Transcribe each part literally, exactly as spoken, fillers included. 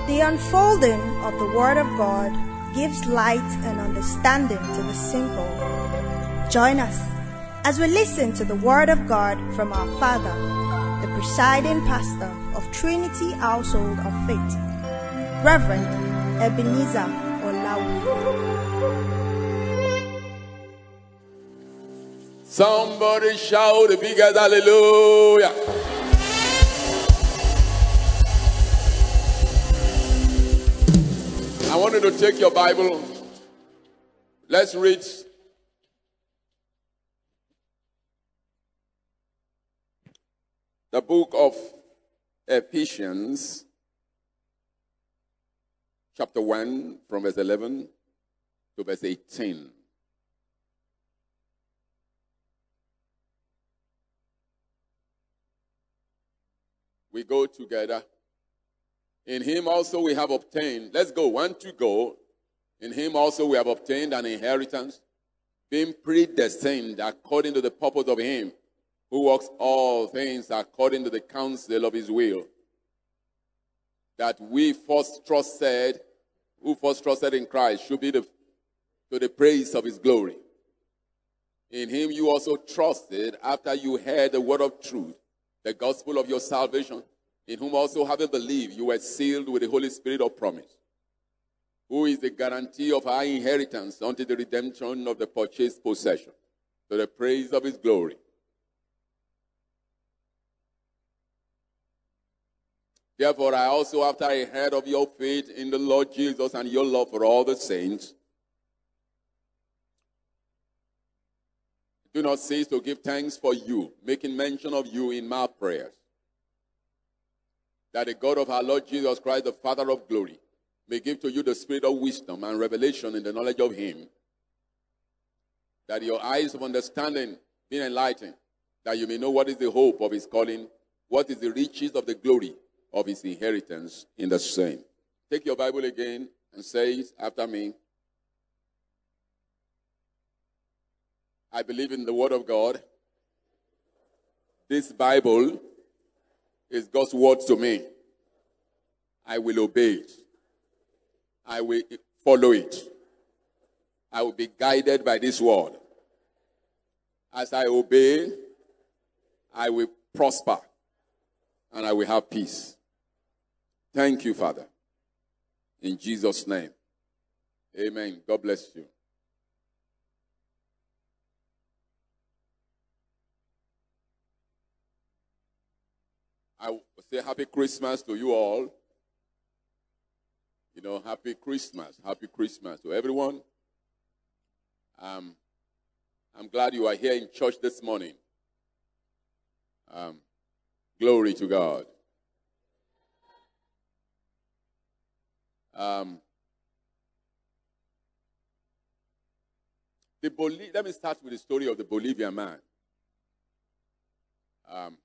The unfolding of the Word of God gives light and understanding to the simple. Join us as we listen to the Word of God from our Father, the presiding pastor of Trinity Household of Faith, Reverend Ebenezer Olawu. Somebody shout the biggest hallelujah. I want you to take your Bible. Let's read the book of Ephesians, chapter one, from verse eleven to verse eighteen. We go together. In him also we have obtained, let's go, one to go. In him also we have obtained an inheritance, being predestined according to the purpose of him who works all things according to the counsel of his will. That we first trusted, who first trusted in Christ, should be the, to the praise of his glory. In him you also trusted after you heard the word of truth, the gospel of your salvation, in whom also having believed you were sealed with the Holy Spirit of promise, who is the guarantee of our inheritance unto the redemption of the purchased possession, to the praise of his glory. Therefore I also, after I heard of your faith in the Lord Jesus and your love for all the saints, do not cease to give thanks for you, making mention of you in my prayers, that the God of our Lord Jesus Christ, the Father of glory, may give to you the spirit of wisdom and revelation in the knowledge of him, that your eyes of understanding be enlightened, that you may know what is the hope of his calling, what is the riches of the glory of his inheritance in the saints. Take your Bible again and say it after me. I believe in the word of God. This Bible is God's word to me. I will obey it. I will follow it. I will be guided by this word. As I obey, I will prosper and I will have peace. Thank you, Father. In Jesus' name. Amen. God bless you. I will say happy Christmas to you all. You know, happy Christmas. Happy Christmas to everyone. Um, I'm glad you are here in church this morning. Um, glory to God. Um, the Bol- Let me start with the story of the Bolivian man. Um,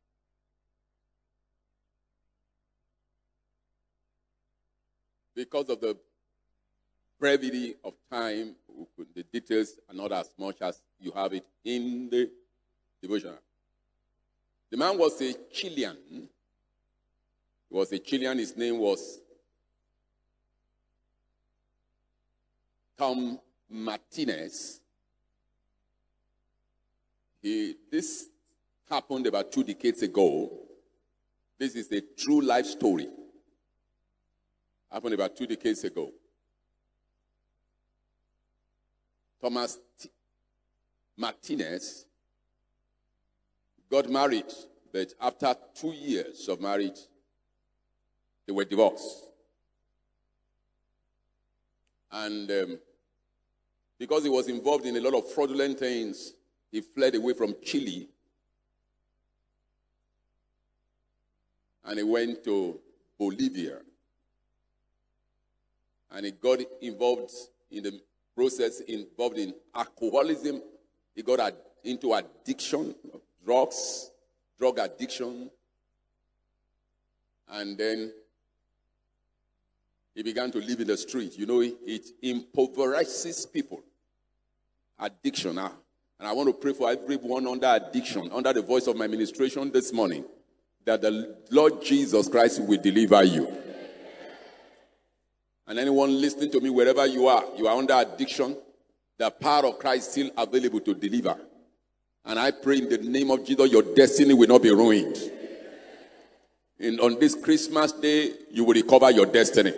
Because of the brevity of time, the details are not as much as you have it in the devotional. The man was a Chilean. He was a Chilean. His name was Tom Martinez. He, this happened about two decades ago. This is a true life story. Happened about two decades ago. Thomas T- Martinez got married, but after two years of marriage, they were divorced. And um, because he was involved in a lot of fraudulent things, he fled away from Chile. And he went to Bolivia. And he got involved in the process, involved in alcoholism. He got ad- into addiction, drugs, drug addiction. And then he began to live in the street. You know, it, it impoverishes people. Addiction. Ah. And I want to pray for everyone under addiction, under the voice of my ministration this morning, that the Lord Jesus Christ will deliver you. And anyone listening to me, wherever you are, you are under addiction, the power of Christ is still available to deliver. And I pray in the name of Jesus, your destiny will not be ruined. In, on this Christmas day, you will recover your destiny.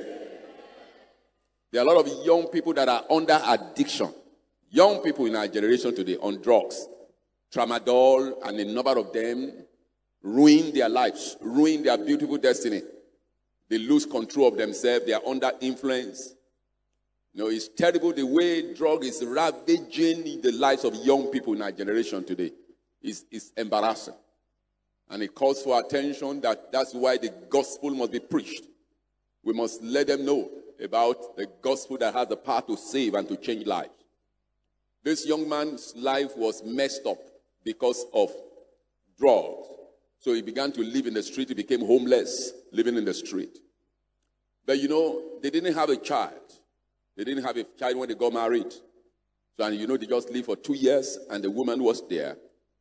There are a lot of young people that are under addiction. Young people in our generation today on drugs. Tramadol and a number of them ruin their lives, ruin their beautiful destiny. They lose control of themselves. They are under influence. You know, it's terrible the way drug is ravaging the lives of young people in our generation today. It's, it's embarrassing. And it calls for attention that that's why the gospel must be preached. We must let them know about the gospel that has the power to save and to change lives. This young man's life was messed up because of drugs. So he began to live in the street. He became homeless, living in the street. But you know, they didn't have a child. They didn't have a child when they got married. So, and you know, they just lived for two years, and the woman was there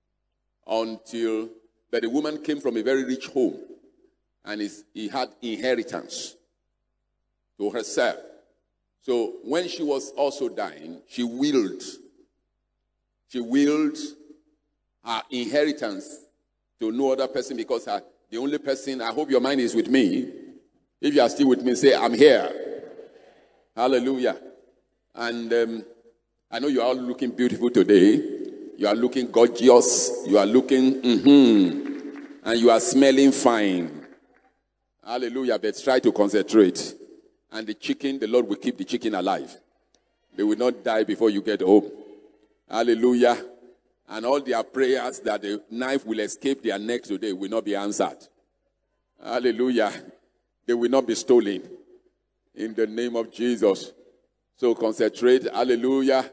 until, but the woman came from a very rich home, and he had inheritance to herself. So when she was also dying, she willed, she willed her inheritance to no other person because her, the only person, I hope your mind is with me. If you are still with me, say, I'm here. Hallelujah. And um, I know you are all looking beautiful today. You are looking gorgeous. You are looking, mm-hmm. And you are smelling fine. Hallelujah. But try to concentrate. And the chicken, the Lord will keep the chicken alive. They will not die before you get home. Hallelujah. And all their prayers that the knife will escape their neck today will not be answered. Hallelujah. They will not be stolen. In the name of Jesus. So concentrate. Hallelujah.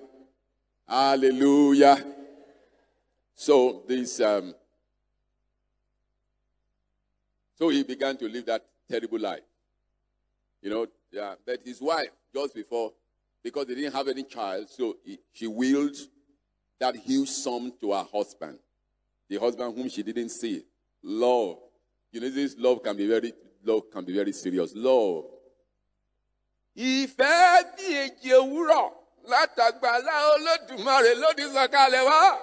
Hallelujah. So this, um, so he began to live that terrible life. You know, yeah, but his wife, just before, because they didn't have any child, so he, she willed that huge sum to her husband. The husband whom she didn't see. Love. You know, this love can be very, love can be very serious. Love. Ìfẹ́ bí èjì òwúrọ̀ látàgbàlá Olódùmarè lódì sọ̀kalẹ̀ wá.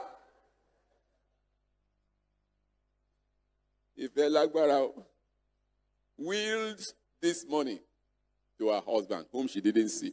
Ìfẹ́ lágbára o. Willed this money to her husband, whom she didn't see.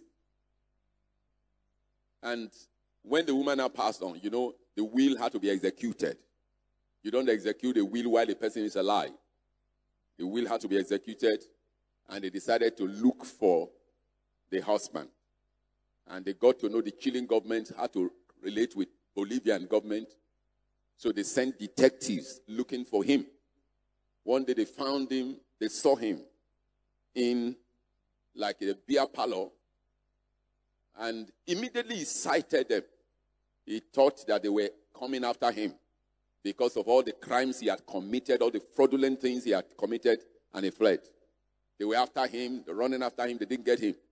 And when the woman now passed on, you know, the will had to be executed. You don't execute a will while the person is alive. The will had to be executed, and they decided to look for the husband. And they got to know the Chilean government had to relate with Bolivian government. So they sent detectives looking for him. One day they found him, they saw him in like a beer parlor, and immediately he cited them. He thought that they were coming after him because of all the crimes he had committed, all the fraudulent things he had committed, and he fled. They were after him, they were running after him, they didn't get him.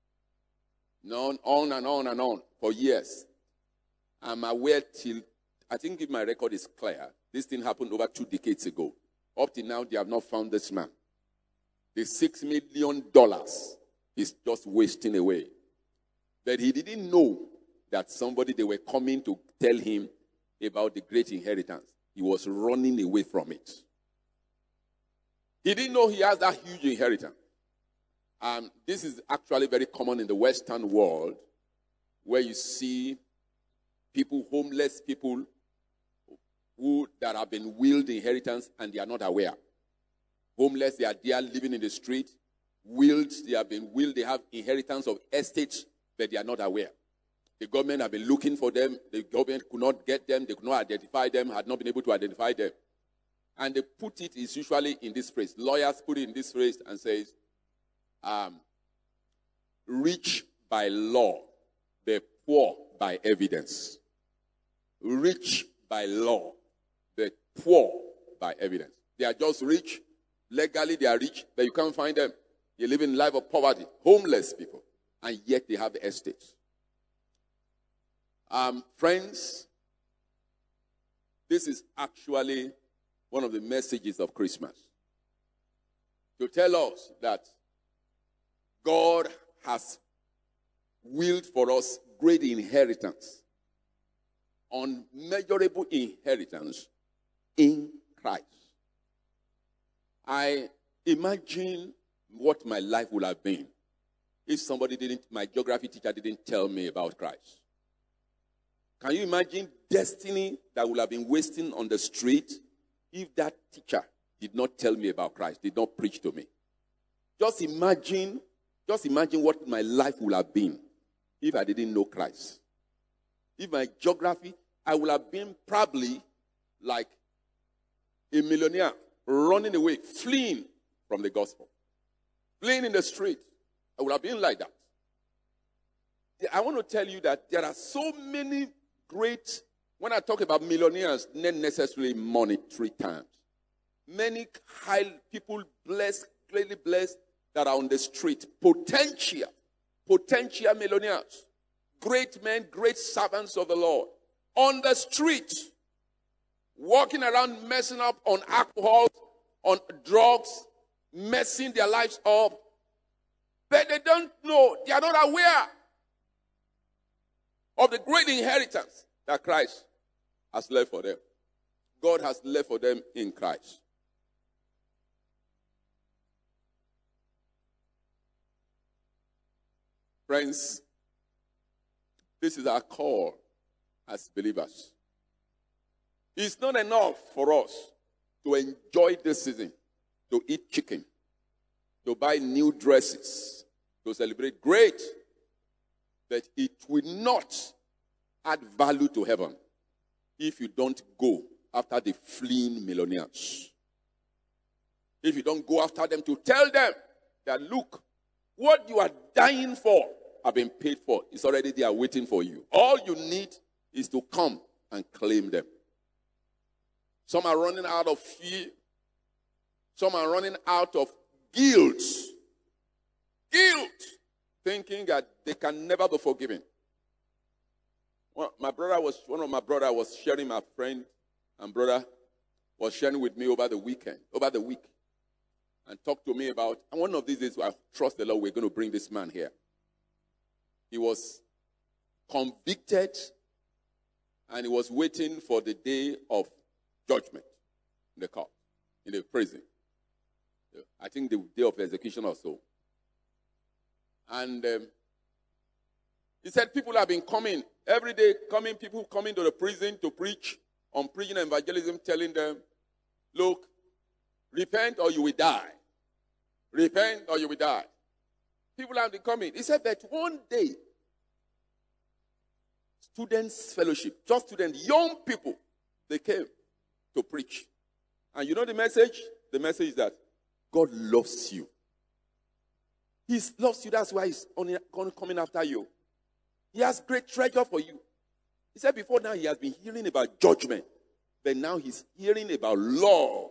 On, on and on and on for years. I'm aware till, I think if my record is clear, this thing happened over two decades ago. Up to now, they have not found this man. The six million dollars is just wasting away. But he didn't know that somebody, they were coming to tell him about the great inheritance. He was running away from it. He didn't know he has that huge inheritance. Um, this is actually very common in the Western world, where you see people, homeless people, who that have been willed inheritance and they are not aware. Homeless, they are there living in the street. Willed, they have been willed, they have inheritance of estates, but they are not aware. The government have been looking for them. The government could not get them. They could not identify them, had not been able to identify them. And they put it, is usually in this phrase. Lawyers put it in this phrase and says, um, rich by law, the poor by evidence. Rich by law, the poor by evidence. They are just rich. Legally, they are rich, but you can't find them. They live in a life of poverty. Homeless people. And yet they have the estates. Um, friends, this is actually one of the messages of Christmas. To tell us that God has willed for us great inheritance, unmeasurable inheritance in Christ. I imagine what my life would have been if somebody didn't, my geography teacher didn't tell me about Christ. Can you imagine destiny that would have been wasting on the street if that teacher did not tell me about Christ, did not preach to me? Just imagine, just imagine what my life would have been if I didn't know Christ. If my geography, I would have been probably like a millionaire running away, fleeing from the gospel, fleeing in the street. I would have been like that. I want to tell you that there are so many great, when I talk about millionaires, not necessarily monetary terms. Many high people blessed, greatly blessed, that are on the street. Potential, potential millionaires. Great men, great servants of the Lord. On the street, walking around messing up on alcohol, on drugs, messing their lives up. But they don't know, they are not aware of the great inheritance that Christ has left for them. God has left for them in Christ. Friends, this is our call as believers. It's not enough for us to enjoy this season, to eat chicken, to buy new dresses, to celebrate. Great. But it will not add value to heaven if you don't go after the fleeing millionaires. If you don't go after them to tell them that, look, what you are dying for have been paid for. It's already there waiting for you. All you need is to come and claim them. Some are running out of fear. Some are running out of guilt. Guilt. Thinking that they can never be forgiven. Well, my brother was, one of my brother was sharing, my friend and brother was sharing with me over the weekend, over the week, and talked to me about, and one of these days, I trust the Lord, we're going to bring this man here. He was convicted, and he was waiting for the day of judgment in the court, in the prison. I think the day of execution or so. And um, he said people have been coming, every day coming, people coming to the prison to preach, on preaching and evangelism, telling them, look, repent or you will die. Repent or you will die. People have been coming. He said that one day, students' fellowship, just students, young people, they came to preach. And you know the message? The message is that God loves you. He loves you. That's why he's only coming after you. He has great treasure for you. He said before now he has been hearing about judgment. But now he's hearing about law.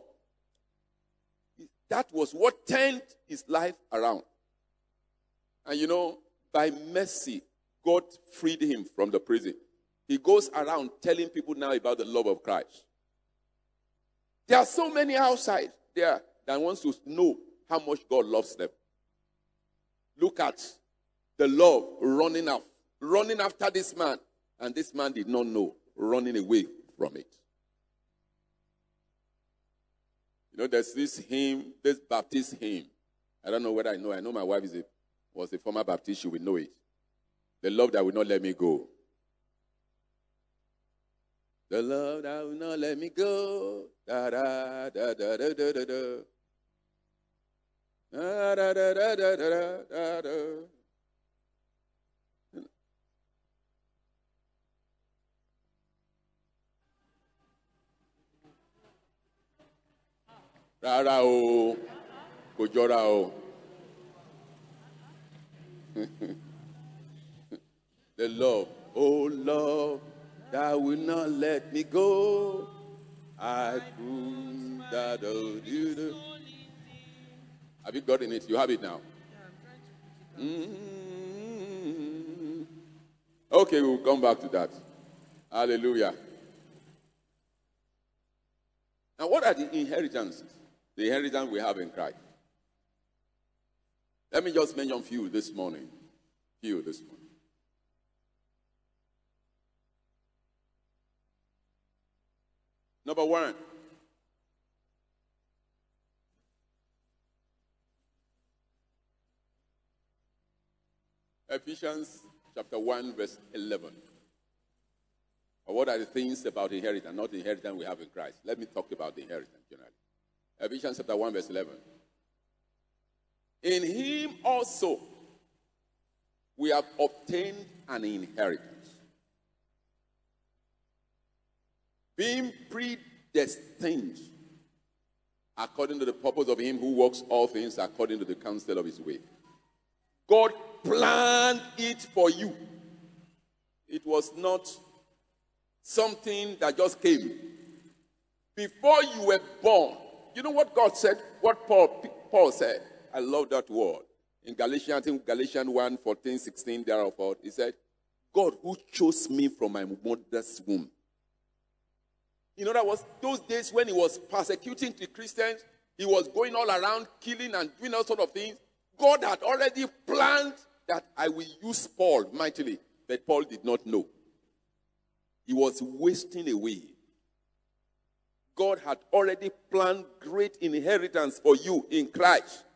That was what turned his life around. And you know, by mercy, God freed him from the prison. He goes around telling people now about the love of Christ. There are so many outside there that wants to know how much God loves them. Look at the love running out, running after this man. And this man did not know, running away from it. You know, there's this hymn, this Baptist hymn. I don't know whether I know. I know my wife is a, was a former Baptist. She will know it. The love that will not let me go. The love that will not let me go. Da da da da da da da da. Da da da da da da da da. Rárá o, kò jọra o. The love, oh love, that will not let me go. I could that do. Have you gotten it? You have it now. Mm-hmm. Okay, we'll come back to that. Hallelujah. Now, what are the inheritances? The inheritance we have in Christ. Let me just mention a few this morning. few this morning. Number one. Ephesians chapter one, verse eleven. Or what are the things about inheritance? Not the inheritance we have in Christ. Let me talk about the inheritance generally. Ephesians chapter one, verse eleven. In him also we have obtained an inheritance, being predestined according to the purpose of him who works all things according to the counsel of his will. God planned it for you. It was not something that just came. Before you were born, you know what God said? What Paul, Paul said? I love that word. In Galatians, I think Galatians one, fourteen, sixteen, thereof, he said, God who chose me from my mother's womb. In other words, those days when he was persecuting the Christians, he was going all around killing and doing all sorts of things. God had already planned that I will use Paul mightily, but Paul did not know. He was wasting away. God had already planned great inheritance for you in Christ.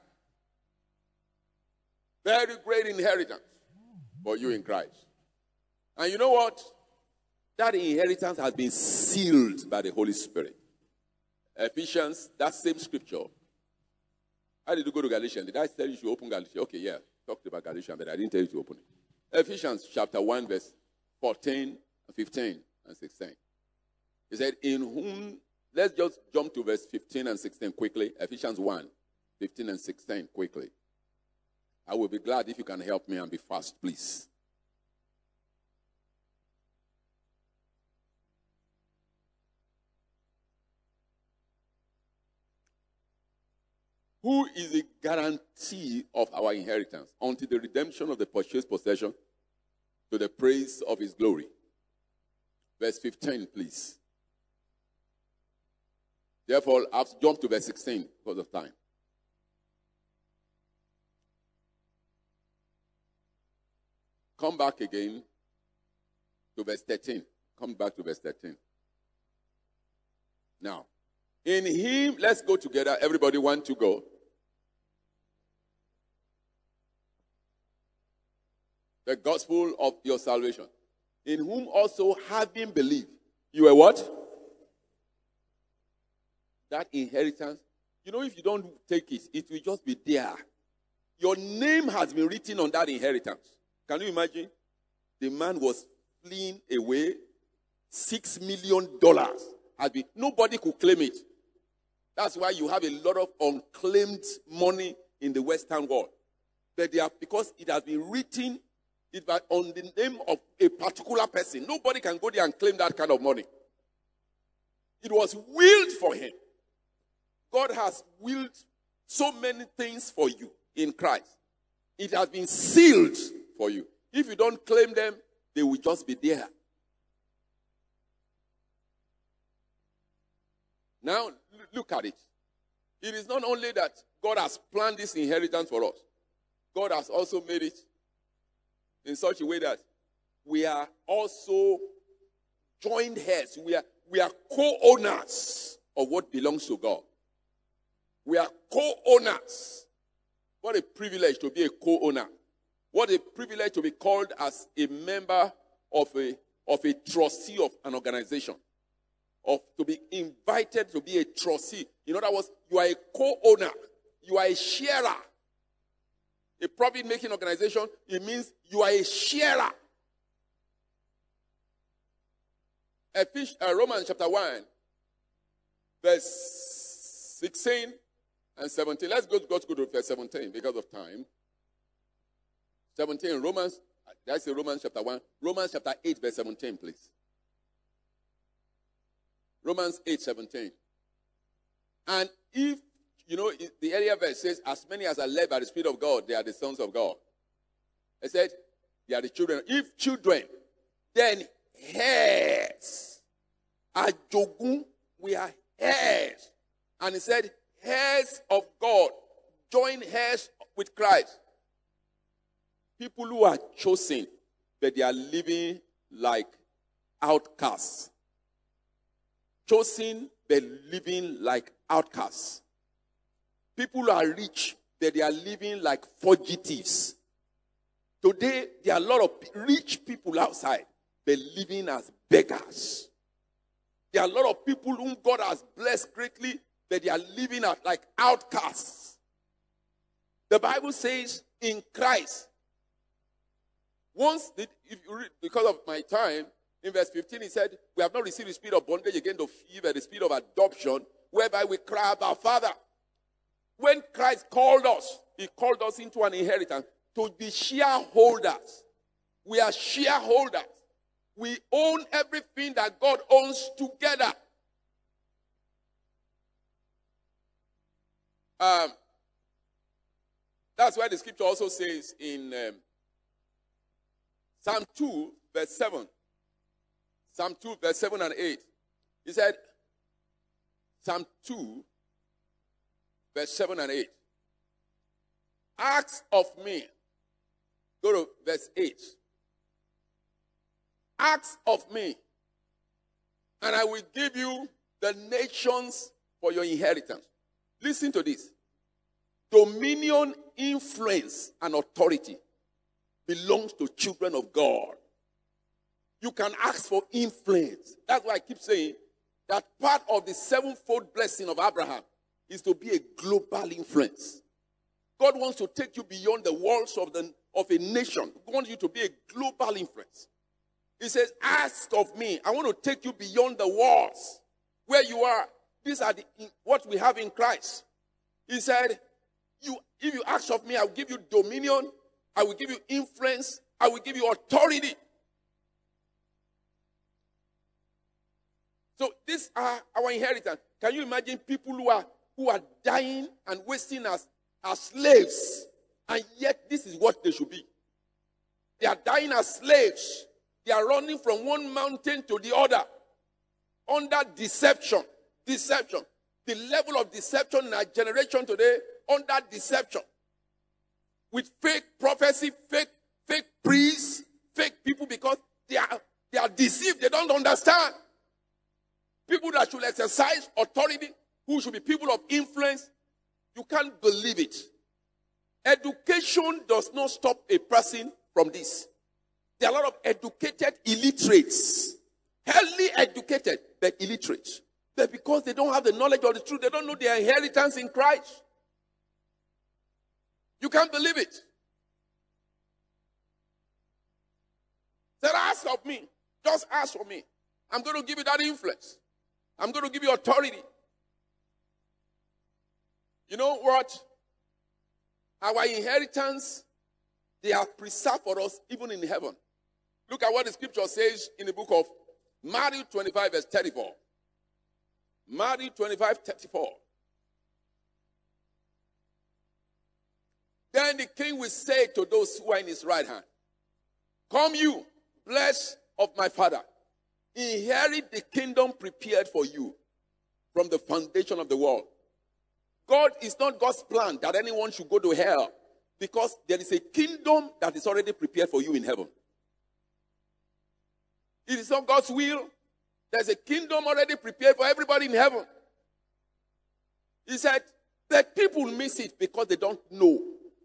Very great inheritance for you in Christ. And you know what? That inheritance has been sealed by the Holy Spirit. Ephesians, that same scripture. How did you go to Galatians? Did I tell you to open Galatians? Okay, yeah. Talked about Galatians, but I didn't tell you to open it. Ephesians chapter one, verse fourteen, fifteen, and sixteen. He said, in whom, let's just jump to verse fifteen and sixteen quickly. Ephesians one, fifteen and sixteen quickly. I will be glad if you can help me and be fast, please. Who is the guarantee of our inheritance until the redemption of the purchased possession to the praise of his glory? Verse fifteen, please. Therefore, I've jumped to verse sixteen because of time. Come back again to verse thirteen. Come back to verse thirteen. Now, in him, let's go together. Everybody want to go? The gospel of your salvation. In whom also having believed, you are what? That inheritance. You know, if you don't take it, it will just be there. Your name has been written on that inheritance. Can you imagine? The man was fleeing away. Six million dollars had been. Nobody could claim it. That's why you have a lot of unclaimed money in the Western world. But they are, because it has been written it was on the name of a particular person. Nobody can go there and claim that kind of money. It was willed for him. God has willed so many things for you in Christ. It has been sealed for you. If you don't claim them, they will just be there. Now, look at it. It is not only that God has planned this inheritance for us. God has also made it in such a way that we are also joint heirs. We are, we are co-owners of what belongs to God. We are co-owners. What a privilege to be a co-owner. What a privilege to be called as a member of a, of a trustee of an organization. Of to be invited to be a trustee. In other words, you are a co-owner. You are a sharer. A profit-making organization, it means you are a sharer. Ephesians, uh, Romans chapter one, verse sixteen and seventeen. Let's go, go to go to verse seventeen because of time. seventeen, Romans, that's the Romans chapter one. Romans chapter eight, verse seventeen, please. Romans eight, seventeen. And if, you know, the earlier verse says, as many as are led by the Spirit of God, they are the sons of God. It said, they are the children. If children, then heirs. Ajogun, we are heirs. And he said, heirs of God, join heirs with Christ. People who are chosen, but they are living like outcasts. Chosen, but living like outcasts. People who are rich, but they are living like fugitives. Today, there are a lot of rich people outside, but living as beggars. There are a lot of people whom God has blessed greatly, but they are living as like outcasts. The Bible says in Christ, once, if you read, because of my time, in verse fifteen, he said, we have not received the spirit of bondage again to fear, but the spirit of adoption, whereby we cry about Father. When Christ called us, he called us into an inheritance to be shareholders. We are shareholders. We own everything that God owns together. Um, that's why the scripture also says in um, Psalm two, verse seven. Psalm two, verse seven and eight. He said, Psalm two, verse seven and eight. Ask of me. Go to verse eight. Ask of me, and I will give you the nations for your inheritance. Listen to this. Dominion, influence, and authority belongs to children of God. You can ask for influence. That's why I keep saying that part of the sevenfold blessing of Abraham is to be a global influence. God wants to take you beyond the walls of, the, of a nation. He wants you to be a global influence. He says, ask of me. I want to take you beyond the walls where you are. These are the, what we have in Christ. He said, "You, if you ask of me, I will give you dominion. I will give you influence. I will give you authority." So these are our inheritance. Can you imagine people who are who are dying and wasting as, as slaves, and yet this is what they should be? They are dying as slaves. They are running from one mountain to the other under deception. Deception. The level of deception in our generation today, under deception. With fake prophecy, fake, fake priests, fake people, because they are, they are deceived. They don't understand. People that should exercise authority, who should be people of influence, you can't believe it. Education does not stop a person from this. There are a lot of educated illiterates. Highly educated, but illiterate. But because they don't have the knowledge of the truth, they don't know their inheritance in Christ. You can't believe it. Said, ask of me. Just ask for me. I'm going to give you that influence. I'm going to give you authority. You know what? Our inheritance, they are preserved for us even in heaven. Look at what the scripture says in the book of Matthew twenty-five, verse thirty-four. Matthew twenty-five, thirty-four. Then the king will say to those who are in his right hand, "Come you, blessed of my Father, inherit the kingdom prepared for you from the foundation of the world." God is not God's plan that anyone should go to hell, because there is a kingdom that is already prepared for you in heaven. It is not God's will. There's a kingdom already prepared for everybody in heaven. He said, but people miss it because they don't know.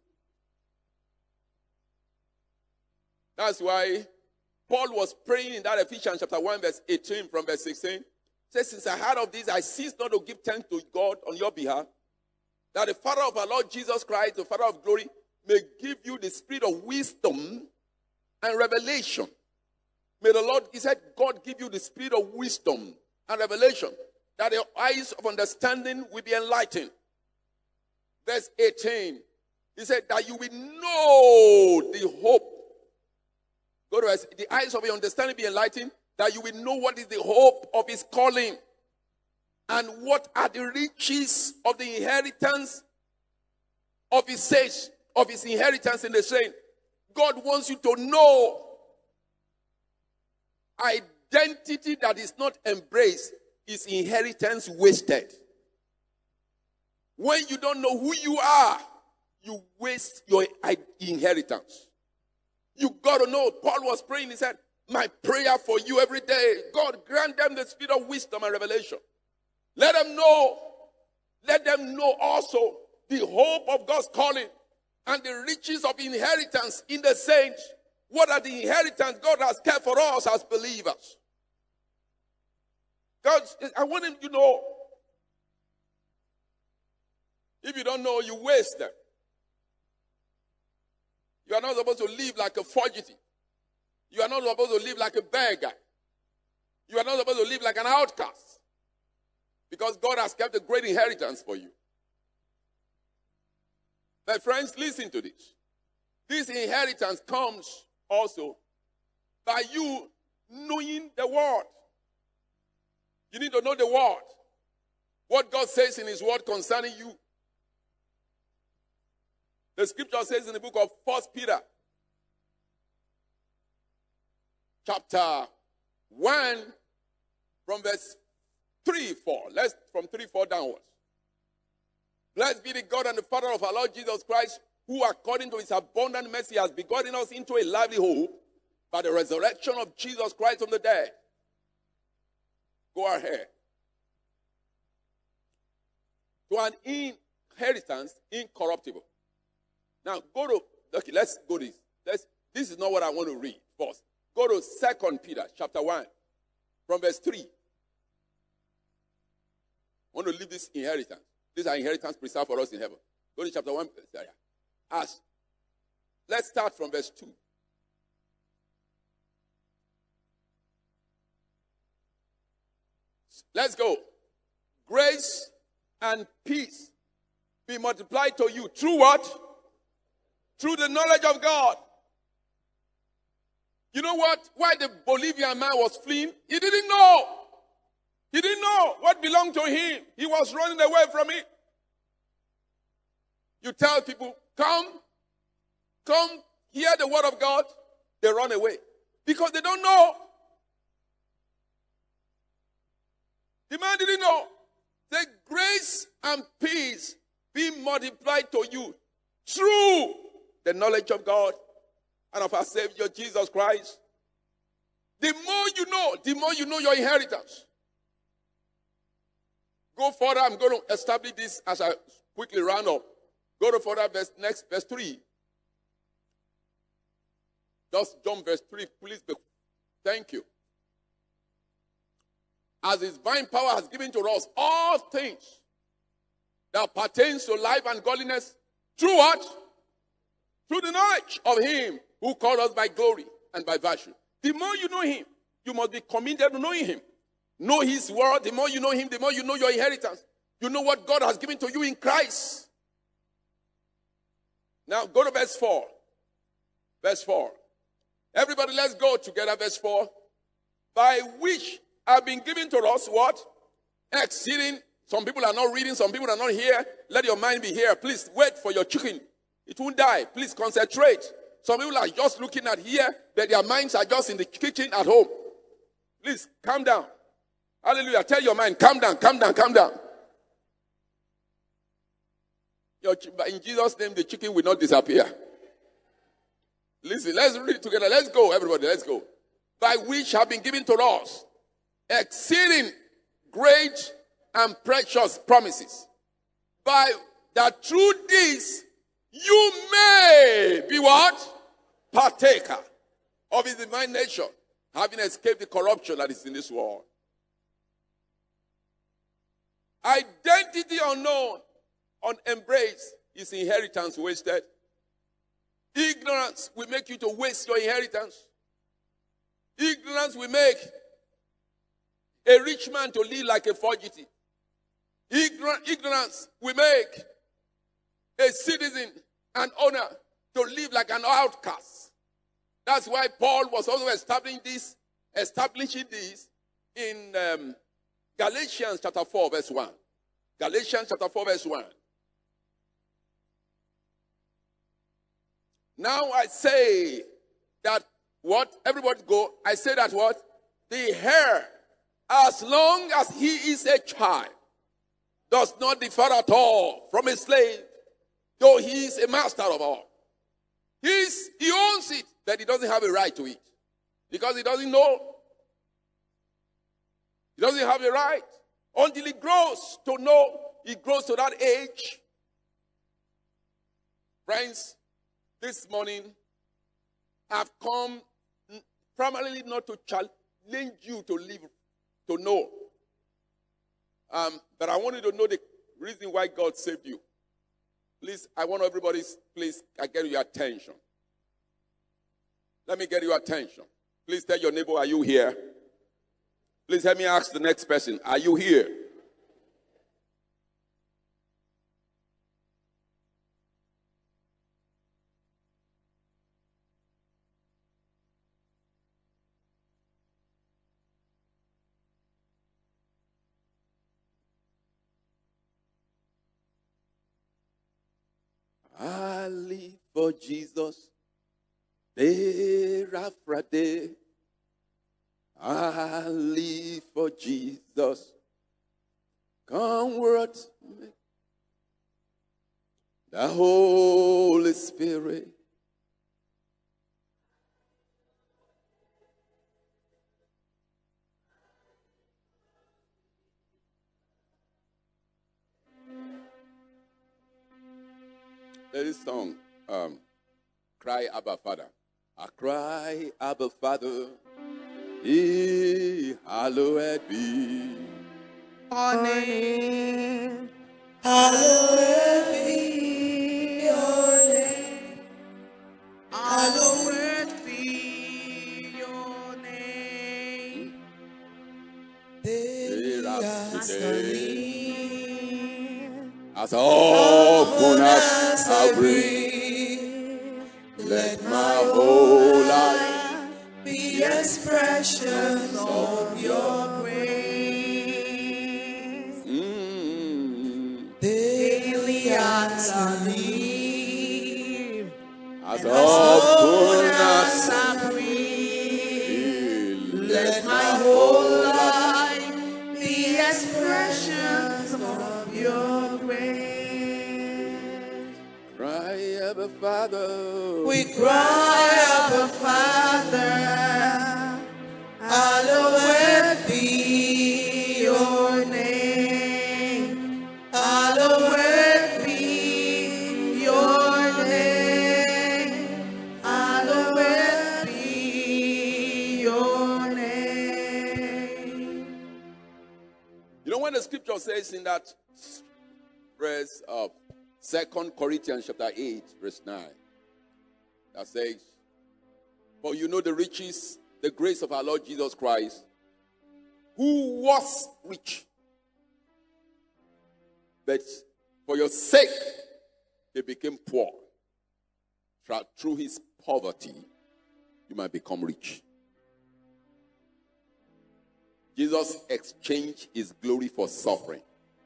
That's why Paul was praying in that Ephesians chapter one, verse eighteen, from verse sixteen. He says, since I heard of this, I cease not to give thanks to God on your behalf, that the Father of our Lord Jesus Christ, the Father of glory, may give you the spirit of wisdom and revelation. May the Lord, he said, God give you the spirit of wisdom and revelation, that your eyes of understanding will be enlightened. Verse eighteen, he said, that you will know the hope. Go to verse, the eyes of your understanding be enlightened, that you will know what is the hope of his calling, and what are the riches of the inheritance of his saints, of his inheritance in the saints. God wants you to know identity that is not embraced is inheritance wasted. When you don't know who you are, you waste your inheritance. You got to know. Paul was praying. He said, my prayer for you every day, God grant them the spirit of wisdom and revelation. Let them know. Let them know also the hope of God's calling and the riches of inheritance in the saints. What are the inheritance God has kept for us as believers? God, I want him to know. If you don't know, you waste them. You are not supposed to live like a fugitive. You are not supposed to live like a beggar. You are not supposed to live like an outcast. Because God has kept a great inheritance for you. But friends, listen to this. This inheritance comes also by you knowing the word. You need to know the word. What God says in his word concerning you. The scripture says in the book of First Peter, chapter one, from verse three, four. Let's from three, four downwards. Blessed be the God and the Father of our Lord Jesus Christ, who according to his abundant mercy has begotten us into a lively hope by the resurrection of Jesus Christ from the dead. Go ahead. To an inheritance incorruptible. Now go to, okay, let's go to this. Let's, this is not what I want to read first. Go to Second Peter chapter one, from verse three. I want to leave this inheritance. This is our inheritance preserved for us in heaven. Go to chapter one. As, let's start from verse two. Let's go. Grace and peace be multiplied to you. Through what? Through the knowledge of God. You know what? Why the Bolivian man was fleeing? He didn't know. He didn't know what belonged to him. He was running away from it. You tell people, come, come, hear the word of God. They run away because they don't know. The man didn't know. The grace and peace be multiplied to you through the knowledge of God and of our Savior Jesus Christ. The more you know, the more you know your inheritance. Go further. I'm going to establish this as I quickly round up. Go to further verse, next verse three. Just jump verse three, please. Thank you. As his divine power has given to us all things that pertains to life and godliness, through what? Through the knowledge of him who called us by glory and by virtue. The more you know him, you must be committed to knowing him. Know his word. The more you know him, the more you know your inheritance. You know what God has given to you in Christ. Now go to verse four. Verse four. Everybody, let's go together. Verse four. By which have been given to us what? Exceeding. Some people are not reading. Some people are not here. Let your mind be here. Please wait for your chicken. It won't die. Please concentrate. Some people are just looking at here, but their minds are just in the kitchen at home. Please calm down. Hallelujah. Tell your mind, calm down, calm down, calm down. Your, in Jesus' name, the chicken will not disappear. Listen, let's read it together. Let's go, everybody. Let's go. By which have been given to us exceeding great and precious promises. By that through this you may be what? Partaker of his divine nature, having escaped the corruption that is in this world. Identity unknown, unembraced, is inheritance wasted. Ignorance will make you to waste your inheritance. Ignorance will make a rich man to live like a fugitive. Ignorance will make a citizen, an owner, to live like an outcast. That's why Paul was also establishing this, establishing this in um, Galatians chapter four, verse one. Galatians chapter four, verse one. Now I say that what? Everybody go. I say that what? The heir, as long as he is a child, does not differ at all from a slave, though he is a master of all. He's, he owns it. that he doesn't have a right to it. Because he doesn't know. He doesn't have a right. Until he grows to know, he grows to that age. Friends, this morning, I've come primarily not to challenge you to live, to know. Um, but I want you to know the reason why God saved you. Please, I want everybody's, please, I get your attention. Let me get your attention. Please tell your neighbor, are you here? Please help me ask the next person, are you here? I live for Jesus, day after day. I live for Jesus. Come what may. The Holy Spirit. There is a song, um, Cry Abba Father. I cry Abba Father, he hallowed be. Your name, hallowed be your name, hallowed be your name. Day after day, As often as I breathe, let my whole life be expressions of your grace. mm, Daily as I live, as often as I I breathe, breathe, let my whole life be expressions of your grace. cry Abba Father. We cry, Abba Father, hallowed be your name, hallowed be your name, hallowed be your name. You know when the scripture says in that verse of Second Corinthians chapter eight, verse nine, that says, for you know the riches, the grace of our Lord Jesus Christ, who was rich, but for your sake he became poor. Through his poverty, you might become rich. Jesus exchanged his glory for suffering.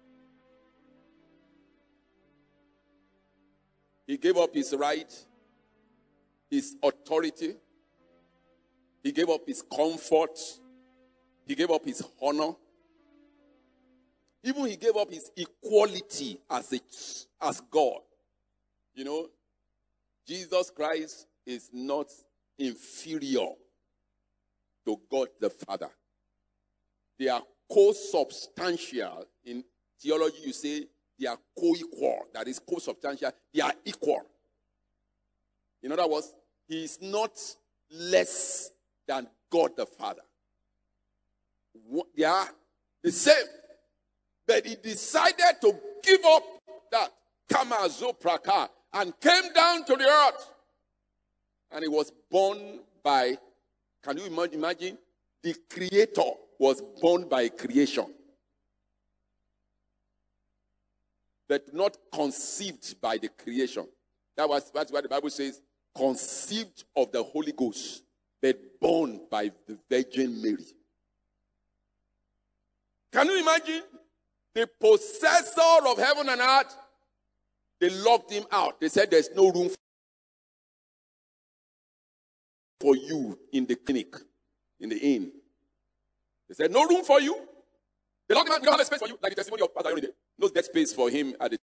He gave up his right, his authority. He gave up his comfort. He gave up his honor. Even he gave up his equality as, a, as God. You know, Jesus Christ is not inferior to God the Father. They are co-substantial. In theology, you say they are co-equal. That is co-substantial. They are equal. In other words, he is not less than God the Father. They are the same. But he decided to give up that Kama Zopraka and came down to the earth. And he was born by, can you imagine? The Creator was born by creation, but not conceived by the creation. That was, that's why the Bible says, conceived of the Holy Ghost, but born by the Virgin Mary. Can you imagine? The possessor of heaven and earth, they locked him out. They said there's no room for you in the clinic, in the inn. They said, no room for you. They locked him out. We don't have a space for you. Like the testimony of Pastor Yonide. No dead space for him at the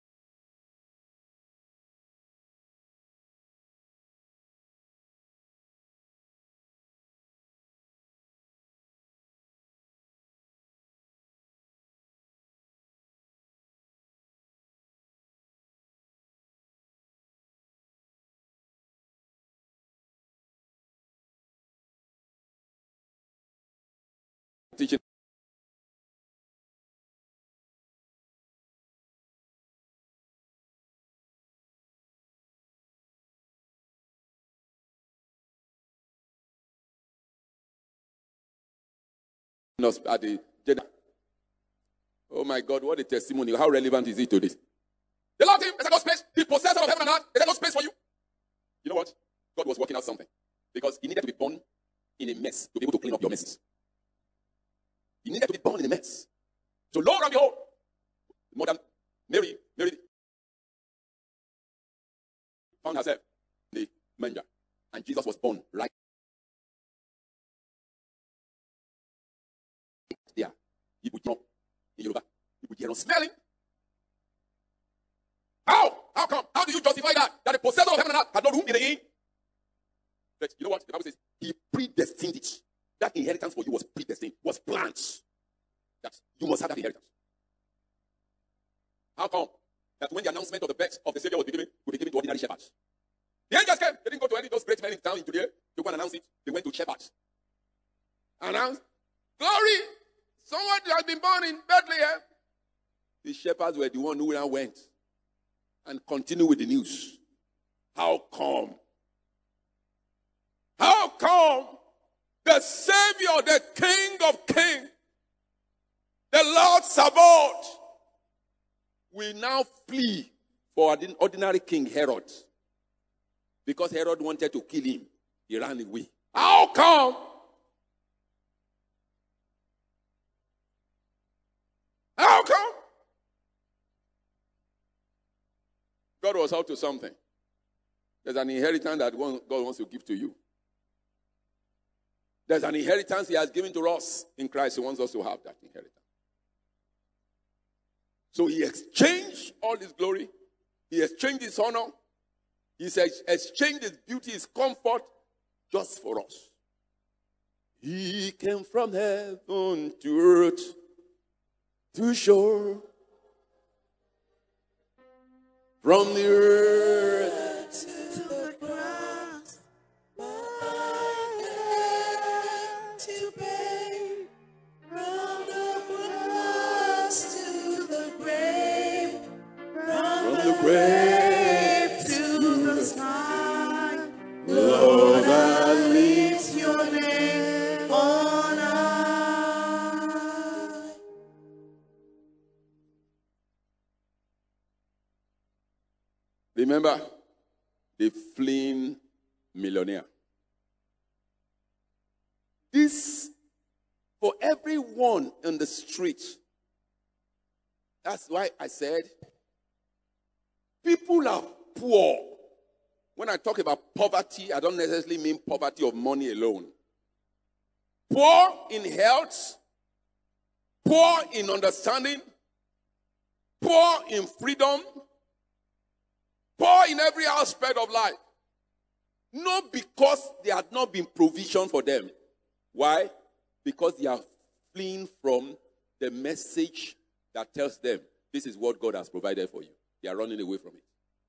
teaching us at the Jeddah. Oh my God, what a testimony. How relevant is it to this? The Lord him, there's no space. The possessor of heaven and earth, there's no space for you. You know what? God was working out something. Because he needed to be born in a mess to be able to clean up your messes. He needed to be born in a mess. So lo and behold, Mother Mary, Mary found herself in the manger. And Jesus was born right there. He would know in Yoruba. He would hear us smelling. How? How come? How do you justify that? That the possessor of heaven and earth had no room in the inn? But you know what? The Bible says he predestined it. That inheritance for you was predestined, was planned. That you must have that inheritance. How come? That when the announcement of the birth of the Savior was given, we be given to ordinary shepherds. The angels came. They didn't go to any of those great men in town in Judea to go and announce it. They went to shepherds. Announced, glory! Someone has been born in Bethlehem. The shepherds were the one who now went and continued with the news. How come? How come the Savior, the King of Kings, the Lord Sabaoth, will now flee for an ordinary King Herod? Because Herod wanted to kill him, he ran away. How come? How come? God was up to something. There's an inheritance that God wants to give to you. There's an inheritance he has given to us in Christ. He wants us to have that inheritance. So he exchanged all his glory. He exchanged his honor. He exchanged his beauty, his comfort, just for us. He came from heaven to earth to show from the earth to the cross, to pay from the cross to the grave, from the grave to the sky. Lord, I lift your name on high. Remember the fleeing millionaire. This, for everyone in the street, that's why I said, people are poor. When I talk about poverty, I don't necessarily mean poverty of money alone. Poor in health, poor in understanding, poor in freedom, poor in every aspect of life. Not because there had not been provision for them. Why? Because they are fleeing from the message that tells them this is what God has provided for you. They are running away from it.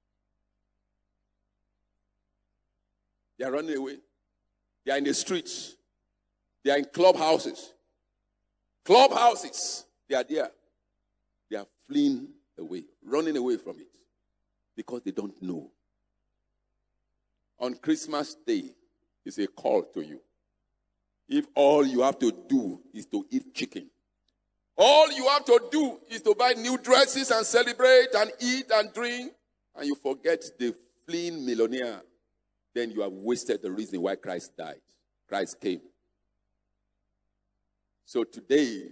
They are running away. They are in the streets. They are in clubhouses. Clubhouses. They are there. They are fleeing away, running away from it. Because they don't know. On Christmas Day, it's a call to you. If all you have to do is to eat chicken, all you have to do is to buy new dresses and celebrate and eat and drink, and you forget the fleeing millionaire, then you have wasted the reason why Christ died. Christ came. So today,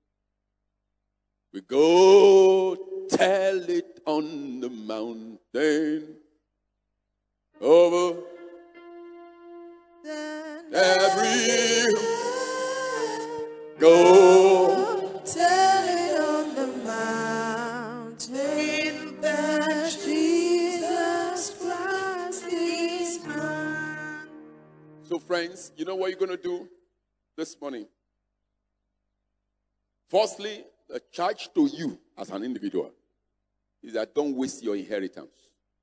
we go tell it on the mountain over every go tell it on the mountain that Jesus Christ is mine. So friends, you know what you're going to do this morning? Firstly, a charge to you as an individual is that don't waste your inheritance.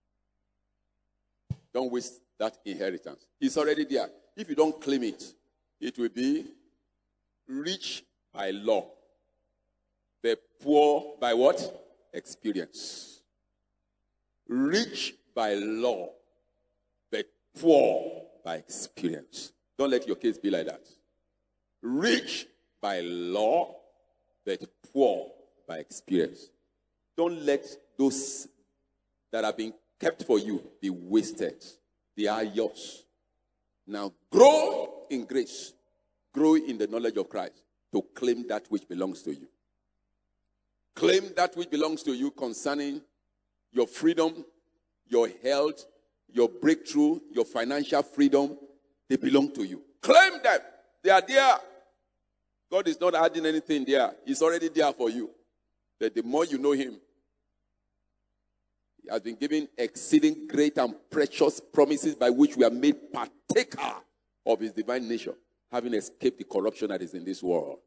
Don't waste that inheritance. It's already there. If you don't claim it, it will be rich by law. The poor by what? Experience. Rich by law. The poor by experience. Don't let your case be like that. Rich by law, but poor by experience. Don't let those that have been kept for you be wasted. They are yours. Now grow in grace. Grow in the knowledge of Christ to claim that which belongs to you. Claim that which belongs to you concerning your freedom, your health, your breakthrough, your financial freedom. They belong to you. Claim them. They are there. God is not adding anything there. He's already there for you. But the more you know him, he has been given exceeding great and precious promises by which we are made partaker of his divine nature, having escaped the corruption that is in this world.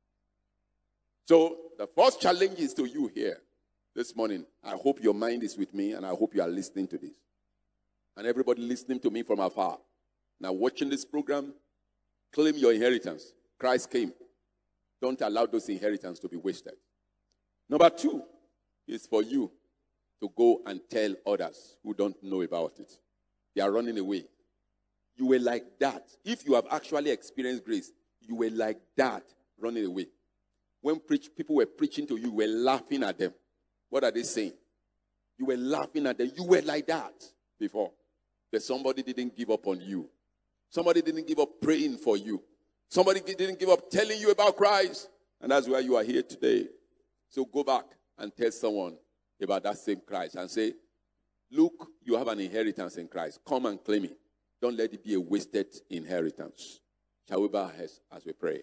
So the first challenge is to you here this morning. I hope your mind is with me and I hope you are listening to this. And everybody listening to me from afar. Now watching this program, claim your inheritance. Christ came. Don't allow those inheritance to be wasted. Number two is for you to go and tell others who don't know about it. They are running away. You were like that. If you have actually experienced grace, you were like that running away. When preach, people were preaching to you, you were laughing at them. What are they saying? You were laughing at them. You were like that before. But somebody didn't give up on you. Somebody didn't give up praying for you. Somebody didn't give up telling you about Christ. And that's why you are here today. So go back and tell someone about that same Christ and say, look, you have an inheritance in Christ. Come and claim it. Don't let it be a wasted inheritance. Shall we bow our heads as we pray?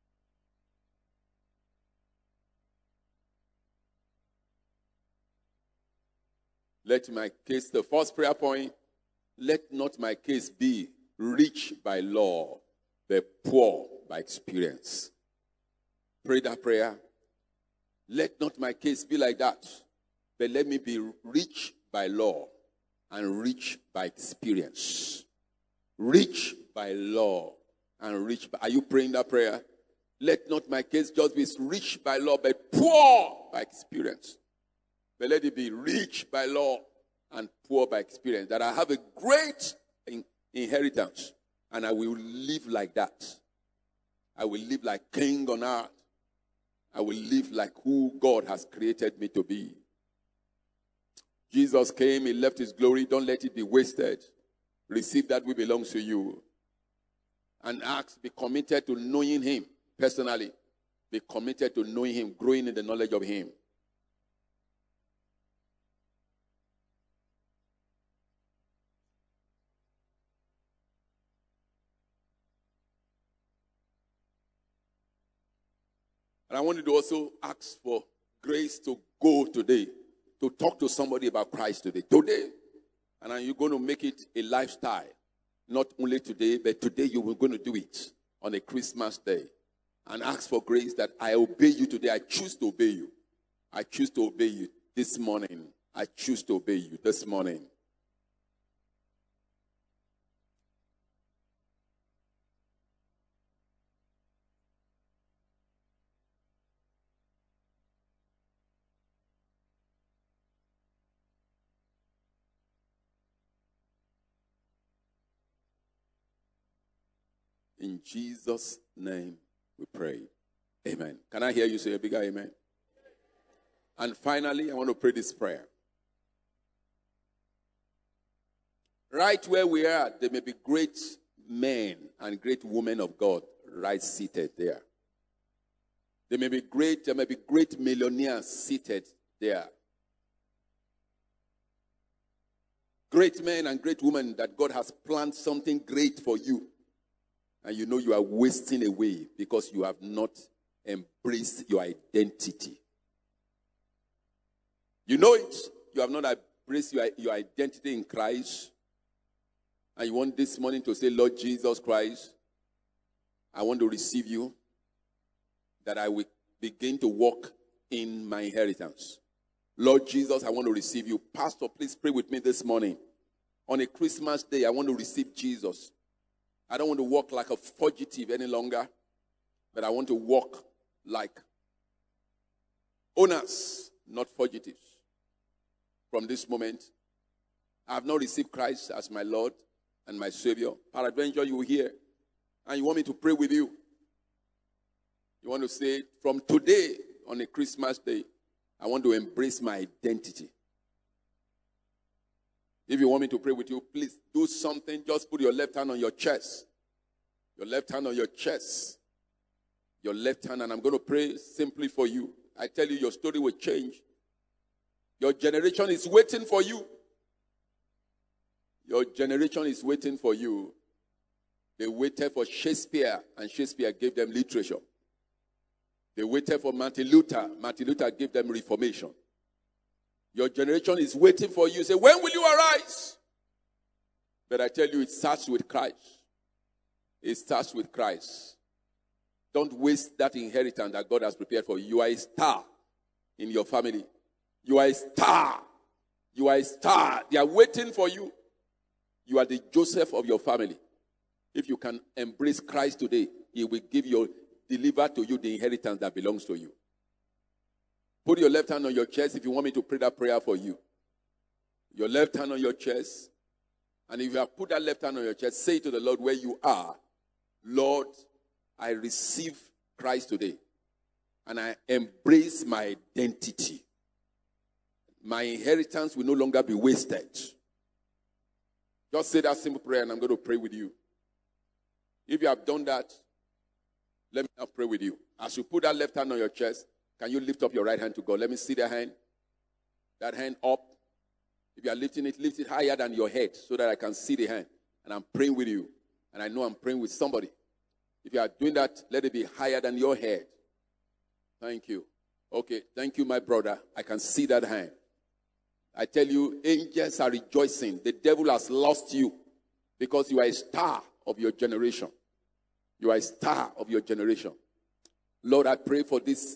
Let my case, the first prayer point, let not my case be rich by law, but poor by experience. Pray that prayer. Let not my case be like that, but let me be rich by law and rich by experience. Rich by law and rich by... Are you praying that prayer? Let not my case just be rich by law, but poor by experience. But let it be rich by law and poor by experience. That I have a great in- inheritance and I will live like that. I will live like king on earth. I will live like who God has created me to be. Jesus came, he left his glory. Don't let it be wasted. Receive that which belongs to you. And ask, be committed to knowing him personally. Be committed to knowing him, growing in the knowledge of him. And I wanted to also ask for grace to go today, to talk to somebody about Christ today. Today. And are you going to make it a lifestyle? Not only today, but today you were going to do it on a Christmas day. And ask for grace that I obey you today. I choose to obey you. I choose to obey you this morning. I choose to obey you this morning. In Jesus' name we pray. Amen. Can I hear you say a bigger amen? And finally, I want to pray this prayer. Right where we are, there may be great men and great women of God right seated there. There may be great, there may be great millionaires seated there. Great men and great women that God has planned something great for you. And you know you are wasting away because you have not embraced your identity. You know it. You have not embraced your, your identity in Christ. And you want this morning to say, Lord Jesus Christ, I want to receive you, that I will begin to walk in my inheritance. Lord Jesus, I want to receive you. Pastor, please pray with me this morning. On a Christmas day, I want to receive Jesus. I don't want to walk like a fugitive any longer, but I want to walk like owners, not fugitives. From this moment, I have not received Christ as my Lord and my Savior. Peradventure, you hear, and you want me to pray with you. You want to say, from today, on a Christmas day, I want to embrace my identity. If you want me to pray with you, please do something. Just put your left hand on your chest. Your left hand on your chest. Your left hand, and I'm going to pray simply for you. I tell you, your story will change. Your generation is waiting for you. Your generation is waiting for you. They waited for Shakespeare, and Shakespeare gave them literature. They waited for Martin Luther. Martin Luther gave them Reformation. Your generation is waiting for you. Say, when will you arise? But I tell you, it starts with Christ. It starts with Christ. Don't waste that inheritance that God has prepared for you. You are a star in your family. You are a star. You are a star. They are waiting for you. You are the Joseph of your family. If you can embrace Christ today, He will give you, deliver to you the inheritance that belongs to you. Put your left hand on your chest if you want me to pray that prayer for you. Your left hand on your chest. And if you have put that left hand on your chest, say to the Lord where you are, Lord, I receive Christ today. And I embrace my identity. My inheritance will no longer be wasted. Just say that simple prayer and I'm going to pray with you. If you have done that, let me now pray with you. As you put that left hand on your chest, can you lift up your right hand to God? Let me see that hand. That hand up. If you are lifting it, lift it higher than your head so that I can see the hand. And I'm praying with you. And I know I'm praying with somebody. If you are doing that, let it be higher than your head. Thank you. Okay, thank you, my brother. I can see that hand. I tell you, angels are rejoicing. The devil has lost you because you are a star of your generation. You are a star of your generation. Lord, I pray for this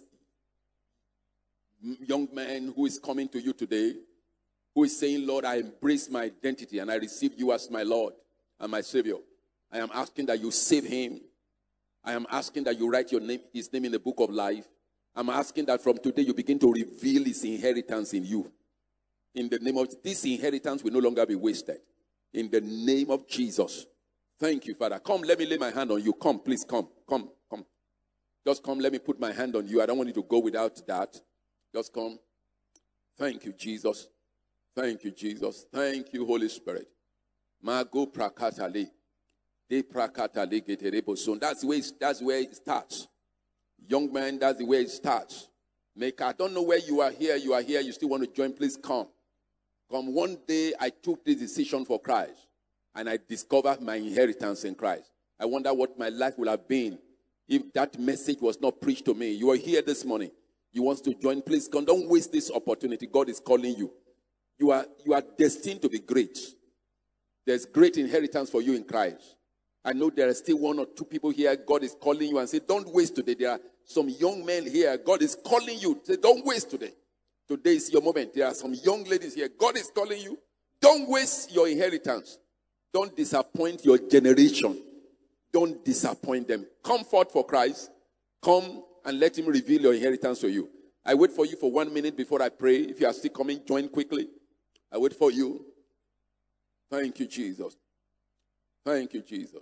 young man who is coming to you today, who is saying, Lord, I embrace my identity and I receive you as my Lord and my Savior. I am asking that you save him. I am asking that you write your name, his name in the book of life. I'm asking that from today you begin to reveal his inheritance in you. In the name of this inheritance will no longer be wasted. In the name of Jesus. Thank you, Father. Come, let me lay my hand on you. Come, please come. Come, come. Just come, let me put my hand on you. I don't want you to go without that. Just come. Thank you, Jesus. Thank you, Jesus. Thank you, Holy Spirit. Mago prakatale. De prakatale geterebo. So that's where that's where it starts. Young man, that's the way it starts. Make I don't know where you are here. You are here. You still want to join? Please come. Come. One day I took this decision for Christ, and I discovered my inheritance in Christ. I wonder what my life would have been if that message was not preached to me. You are here this morning. You want to join? Please come. Don't waste this opportunity. God is calling you. You are you are destined to be great. There's great inheritance for you in Christ. I know there are still one or two people here. God is calling you and say, don't waste today. There are some young men here. God is calling you. Say, don't waste today. Today is your moment. There are some young ladies here. God is calling you. Don't waste your inheritance. Don't disappoint your generation. Don't disappoint them. Come forth for Christ. Come and let him reveal your inheritance to you. I wait for you for one minute before I pray. If you are still coming, join quickly. I wait for you. Thank you, Jesus. Thank you, Jesus.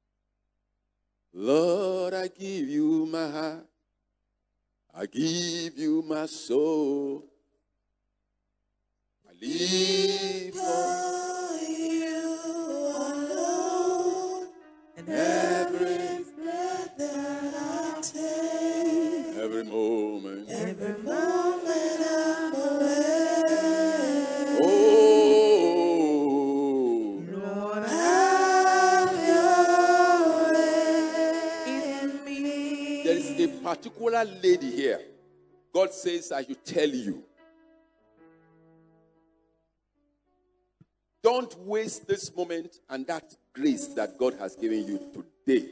Lord, I give you my heart. I give you my soul. I live for you alone. And every breath that I take, every moment, every moment I'm away. Oh, Lord, have your way in me. there is a particular lady here. God says I should tell you. Don't waste this moment and that grace that God has given you today.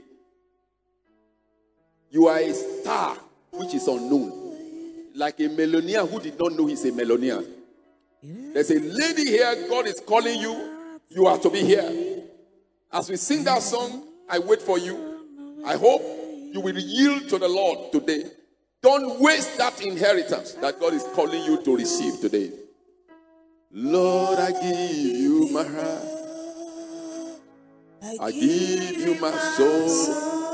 You are a star which is unknown. Like a millionaire who did not know he's a millionaire. There's a lady here, God is calling you. You are to be here. As we sing that song, I wait for you. I hope you will yield to the Lord today Don't waste that inheritance that God is calling you to receive today. Lord, I give you my heart. I give you my soul.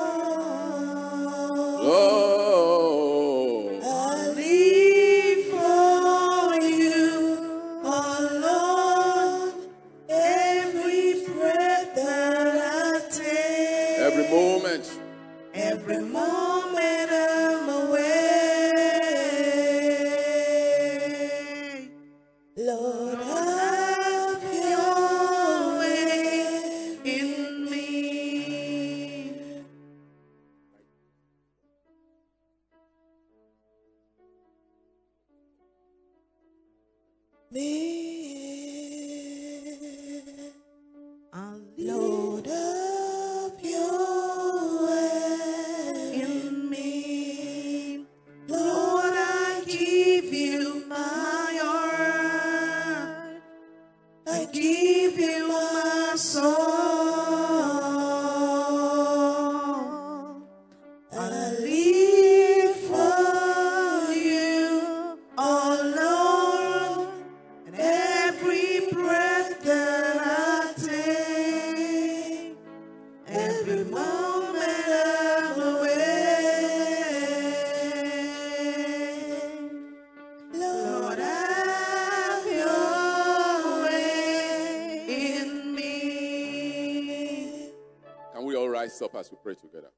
Lord, I live for you, oh Lord. Every breath that I take, every moment, every moment I'm away. Lord, have your way in me. Me, Lord, have your way in me. Lord, I give you my heart. I give you my soul. I live for you, oh Lord. And every breath that I take, every moment I'm away. Lord, have your way in me. can we all rise up as we pray together?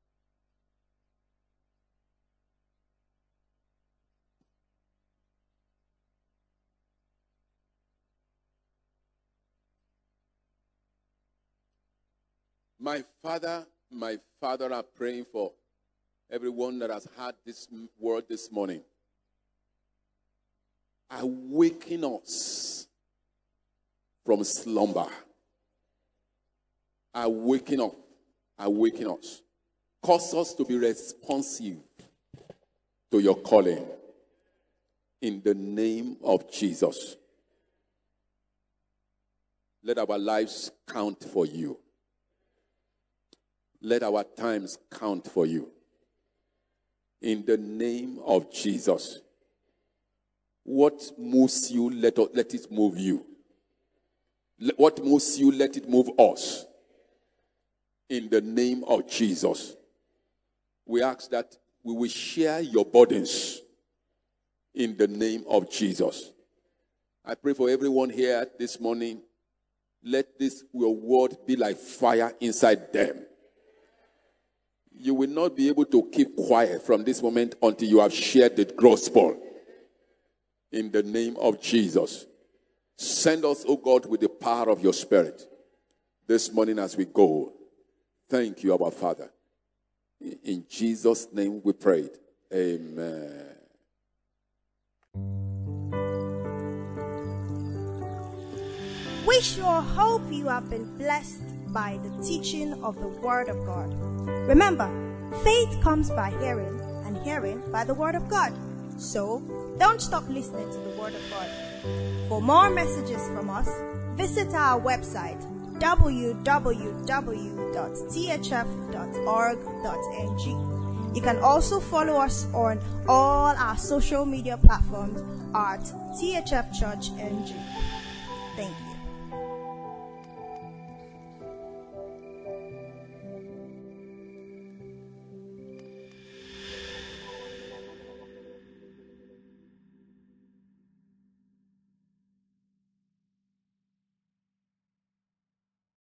My Father, my Father, are praying for everyone that has heard this word this morning. Awaken us from slumber. Awaken up. Awaken us. Cause us to be responsive to your calling. In the name of Jesus. Let our lives count for you. Let our times count for you. In the name of Jesus. What moves you, let, let it move you. What moves you, let it move us. In the name of Jesus. We ask that we will share your burdens. In the name of Jesus. I pray for everyone here this morning. Let this your word be like fire inside them. You will not be able to keep quiet from this moment until you have shared the gospel. In the name of Jesus. Send us, O God, with the power of your Spirit this morning as we go. Thank you, our Father. In Jesus' name we prayed. Amen. We sure hope you have been blessed by the teaching of the Word of God. Remember, faith comes by hearing, and hearing by the Word of God. So, don't stop listening to the Word of God. For more messages from us, visit our website w w w dot t h f dot org dot n g. You can also follow us on all our social media platforms at T H F Church N G. Thank you.